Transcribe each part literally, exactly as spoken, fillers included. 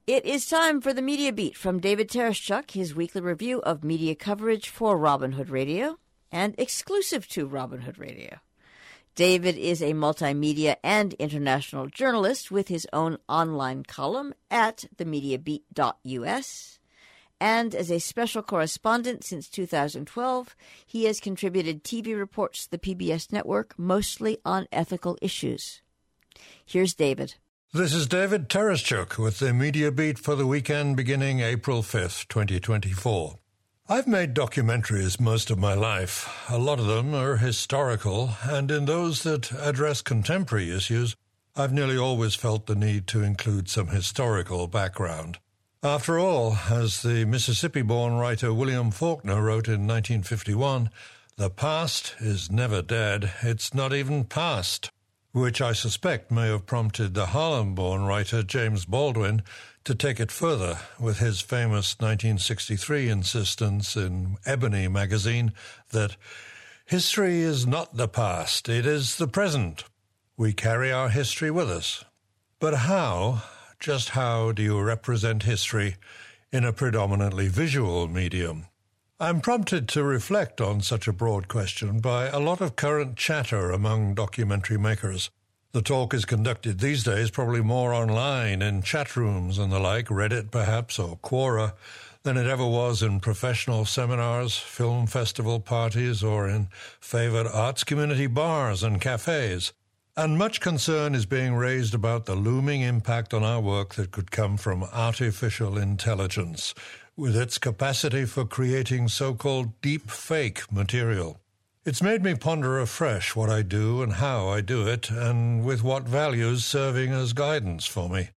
It is time for the Media Beat from David Tereshchuk, his weekly review of media coverage for Robin Hood Radio and exclusive to Robin Hood Radio. David is a multimedia and international journalist with his own online column at the media beat dot u s. And as a special correspondent since two thousand twelve, he has contributed T V reports to the P B S network, mostly on ethical issues. Here's David. This is David Tereshchuk with the Media Beat for the weekend beginning April fifth, twenty twenty-four. I've made documentaries most of my life. A lot of them are historical, and in those that address contemporary issues, I've nearly always felt the need to include some historical background. After all, as the Mississippi-born writer William Faulkner wrote in nineteen fifty-one, the past is never dead, it's not even past, which I suspect may have prompted the Harlem-born writer James Baldwin to take it further with his famous nineteen sixty-three insistence in Ebony magazine that history is not the past, it is the present. We carry our history with us. But how, just how do you represent history in a predominantly visual medium? I'm prompted to reflect on such a broad question by a lot of current chatter among documentary makers. The talk is conducted these days probably more online in chat rooms and the like, Reddit perhaps, or Quora, than it ever was in professional seminars, film festival parties, or in favored arts community bars and cafes. And much concern is being raised about the looming impact on our work that could come from artificial intelligence, with its capacity for creating so-called deep fake material. It's made me ponder afresh what I do and how I do it, and with what values serving as guidance for me.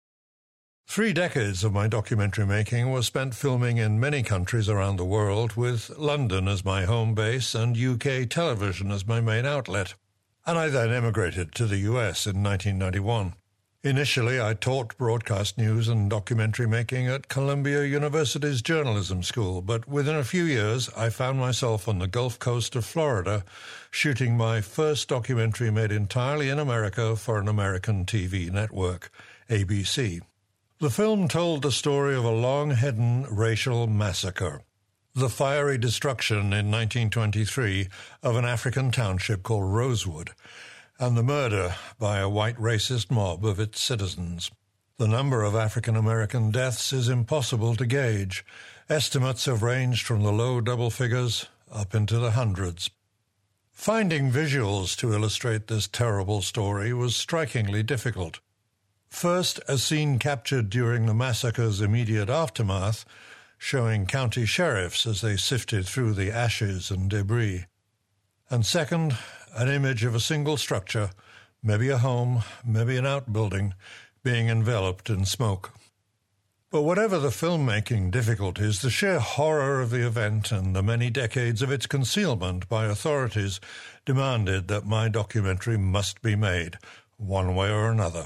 Three decades of my documentary making were spent filming in many countries around the world, with London as my home base and U K television as my main outlet. And I then emigrated to the U S in nineteen ninety-one. Initially, I taught broadcast news and documentary making at Columbia University's journalism school, but within a few years, I found myself on the Gulf Coast of Florida, shooting my first documentary made entirely in America for an American T V network, A B C. The film told the story of a long-hidden racial massacre, the fiery destruction in nineteen twenty-three of an African township called Rosewood, and the murder by a white racist mob of its citizens. The number of African-American deaths is impossible to gauge. Estimates have ranged from the low double figures up into the hundreds. Finding visuals to illustrate this terrible story was strikingly difficult. First, a scene captured during the massacre's immediate aftermath, showing county sheriffs as they sifted through the ashes and debris. And second, an image of a single structure, maybe a home, maybe an outbuilding, being enveloped in smoke. But whatever the filmmaking difficulties, the sheer horror of the event and the many decades of its concealment by authorities demanded that my documentary must be made, one way or another.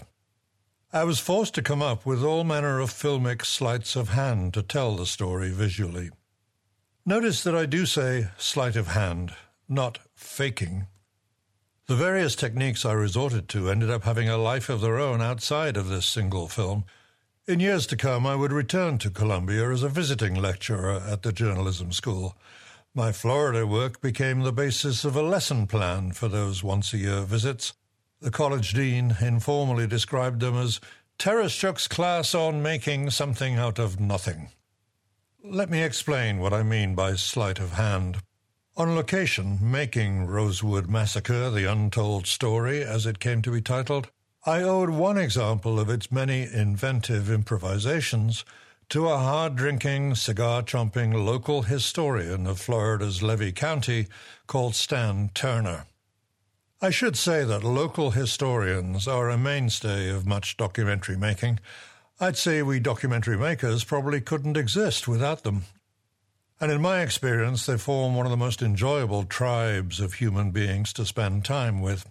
I was forced to come up with all manner of filmic sleights of hand to tell the story visually. Notice that I do say sleight of hand, not faking. The various techniques I resorted to ended up having a life of their own outside of this single film. In years to come, I would return to Columbia as a visiting lecturer at the journalism school. My Florida work became the basis of a lesson plan for those once-a-year visits. The college dean informally described them as Tereshchuk's class on making something out of nothing. Let me explain what I mean by sleight of hand. On location, making Rosewood Massacre, the untold story, as it came to be titled, I owed one example of its many inventive improvisations to a hard-drinking, cigar-chomping local historian of Florida's Levy County called Stan Turner. I should say that local historians are a mainstay of much documentary making. I'd say we documentary makers probably couldn't exist without them. And in my experience, they form one of the most enjoyable tribes of human beings to spend time with.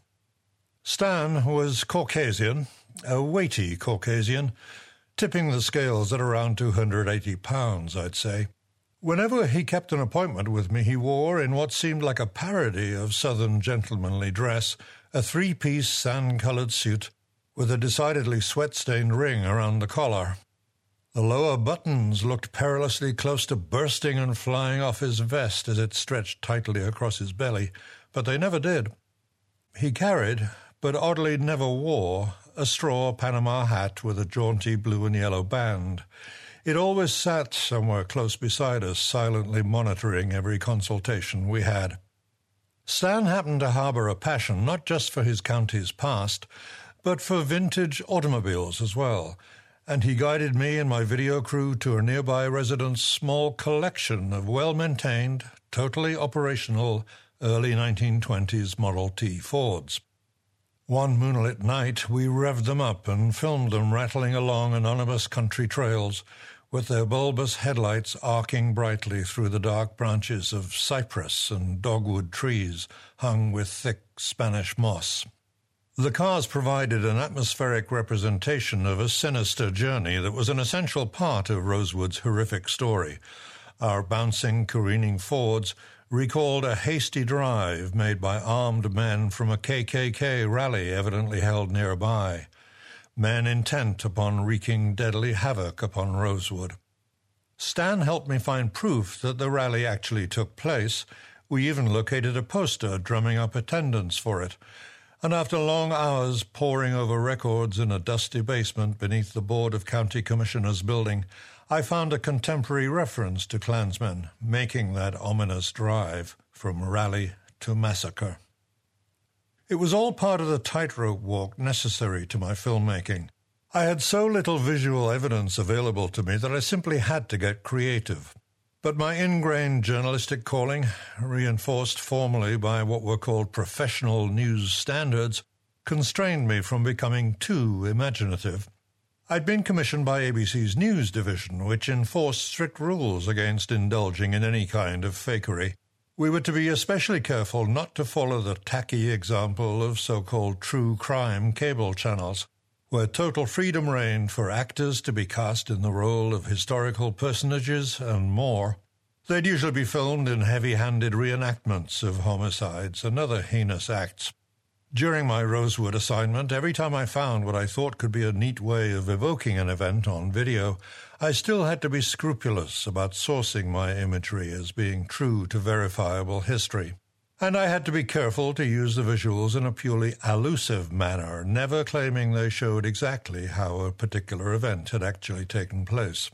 Stan was Caucasian, a weighty Caucasian, tipping the scales at around two hundred eighty pounds, I'd say. Whenever he kept an appointment with me, he wore, in what seemed like a parody of Southern gentlemanly dress, a three-piece sand-coloured suit with a decidedly sweat-stained ring around the collar. The lower buttons looked perilously close to bursting and flying off his vest as it stretched tightly across his belly, but they never did. He carried, but oddly never wore, a straw Panama hat with a jaunty blue and yellow band. It always sat somewhere close beside us, silently monitoring every consultation we had. Stan happened to harbour a passion not just for his county's past, but for vintage automobiles as well, and he guided me and my video crew to a nearby resident's small collection of well-maintained, totally operational, early nineteen twenties Model T Fords. One moonlit night, we revved them up and filmed them rattling along anonymous country trails, with their bulbous headlights arcing brightly through the dark branches of cypress and dogwood trees hung with thick Spanish moss. The cars provided an atmospheric representation of a sinister journey that was an essential part of Rosewood's horrific story. Our bouncing, careening Fords recalled a hasty drive made by armed men from a K K K rally evidently held nearby, men intent upon wreaking deadly havoc upon Rosewood. Stan helped me find proof that the rally actually took place. We even located a poster drumming up attendance for it, and after long hours poring over records in a dusty basement beneath the Board of County Commissioners building, I found a contemporary reference to Klansmen making that ominous drive from rally to massacre. It was all part of the tightrope walk necessary to my filmmaking. I had so little visual evidence available to me that I simply had to get creative. But my ingrained journalistic calling, reinforced formally by what were called professional news standards, constrained me from becoming too imaginative. I'd been commissioned by A B C's News Division, which enforced strict rules against indulging in any kind of fakery. We were to be especially careful not to follow the tacky example of so-called true crime cable channels, where total freedom reigned for actors to be cast in the role of historical personages and more. They'd usually be filmed in heavy-handed reenactments of homicides and other heinous acts. During my Rosewood assignment, every time I found what I thought could be a neat way of evoking an event on video, I still had to be scrupulous about sourcing my imagery as being true to verifiable history. And I had to be careful to use the visuals in a purely allusive manner, never claiming they showed exactly how a particular event had actually taken place.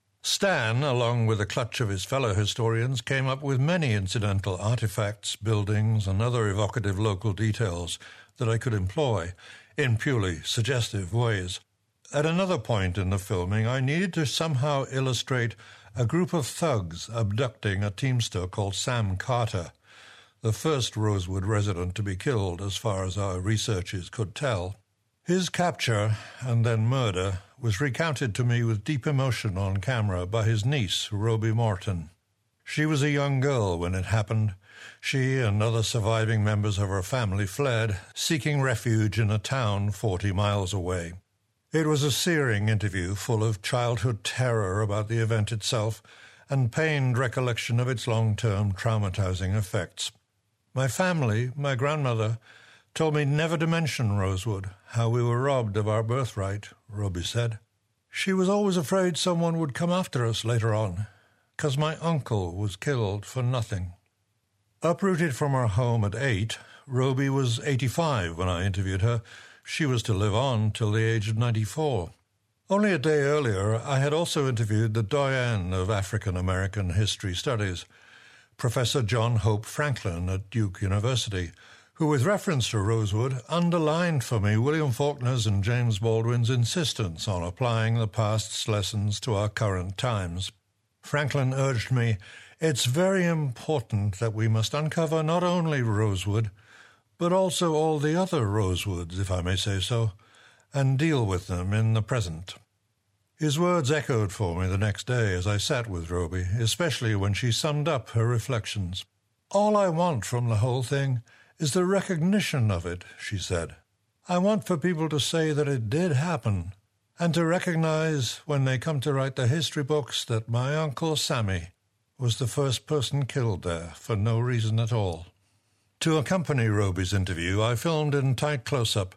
Stan, along with a clutch of his fellow historians, came up with many incidental artifacts, buildings, and other evocative local details that I could employ in purely suggestive ways. At another point in the filming, I needed to somehow illustrate a group of thugs abducting a teamster called Sam Carter, the first Rosewood resident to be killed, as far as our researchers could tell. His capture, and then murder, was recounted to me with deep emotion on camera by his niece, Roby Morton. She was a young girl when it happened. She and other surviving members of her family fled, seeking refuge in a town forty miles away. It was a searing interview full of childhood terror about the event itself and pained recollection of its long-term traumatizing effects. My family, my grandmother, told me never to mention Rosewood, how we were robbed of our birthright, Roby said. She was always afraid someone would come after us later on, 'cause my uncle was killed for nothing. Uprooted from her home at eight, Roby was eighty-five when I interviewed her. She was to live on till the age of ninety-four. Only a day earlier, I had also interviewed the doyen of African-American history studies, Professor John Hope Franklin at Duke University, who, with reference to Rosewood, underlined for me William Faulkner's and James Baldwin's insistence on applying the past's lessons to our current times. Franklin urged me, "It's very important that we must uncover not only Rosewood, but also all the other Rosewoods, if I may say so, and deal with them in the present." His words echoed for me the next day as I sat with Roby, especially when she summed up her reflections. "All I want from the whole thing is the recognition of it," she said. "I want for people to say that it did happen, and to recognize when they come to write the history books that my Uncle Sammy was the first person killed there for no reason at all." To accompany Roby's interview, I filmed in tight close-up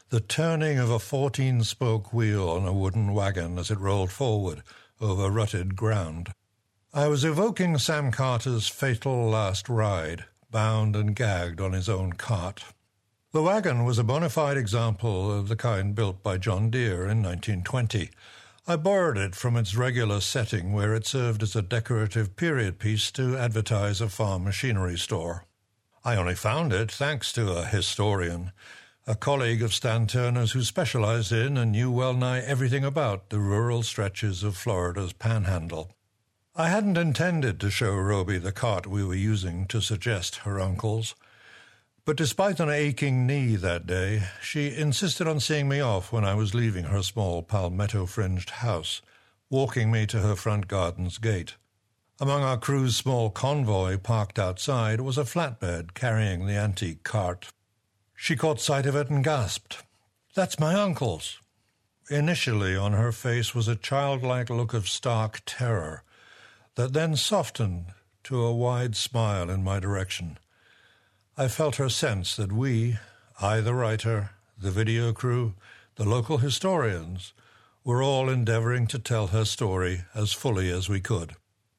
the turning of a fourteen-spoke wheel on a wooden wagon as it rolled forward over rutted ground. I was evoking Sam Carter's fatal last ride, bound and gagged on his own cart. The wagon was a bona fide example of the kind built by John Deere in nineteen twenty. I borrowed it from its regular setting where it served as a decorative period piece to advertise a farm machinery store. I only found it thanks to a historian, a colleague of Stan Turner's who specialized in and knew well-nigh everything about the rural stretches of Florida's panhandle. I hadn't intended to show Roby the cart we were using to suggest her uncle's, but despite an aching knee that day, she insisted on seeing me off when I was leaving her small palmetto-fringed house, walking me to her front garden's gate. Among our crew's small convoy parked outside was a flatbed carrying the antique cart. She caught sight of it and gasped, "That's my uncle's." Initially on her face was a childlike look of stark terror that then softened to a wide smile in my direction. I felt her sense that we, I the writer, the video crew, the local historians, were all endeavoring to tell her story as fully as we could.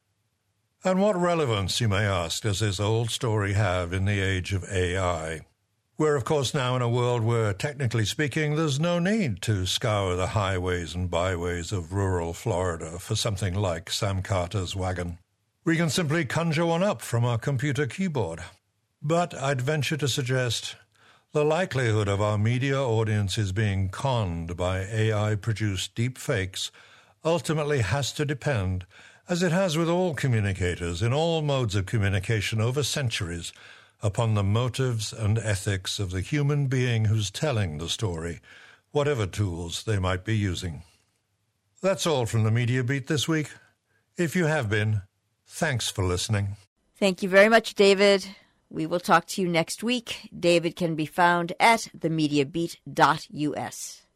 And what relevance, you may ask, does this old story have in the age of A I? We're, of course, now in a world where, technically speaking, there's no need to scour the highways and byways of rural Florida for something like Sam Carter's wagon. We can simply conjure one up from our computer keyboard. But I'd venture to suggest the likelihood of our media audiences being conned by A I-produced deep fakes ultimately has to depend, as it has with all communicators in all modes of communication over centuries, upon the motives and ethics of the human being who's telling the story, whatever tools they might be using. That's all from the Media Beat this week. If you have been, thanks for listening. Thank you very much, David. We will talk to you next week. David can be found at the media beat dot U S.